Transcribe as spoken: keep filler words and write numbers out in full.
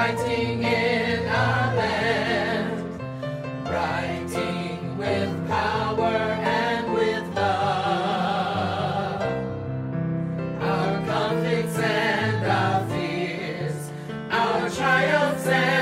writing in our land, writing with power and with love. Our conflicts and our fears, our triumphs and